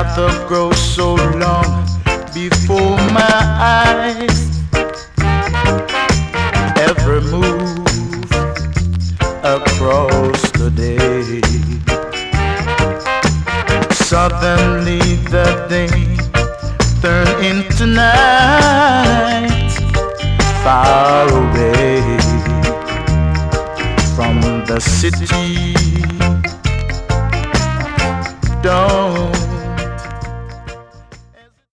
shadow grows so long before my eyes. Every move across the day. Suddenly the day turned into night, far away from the city. Don't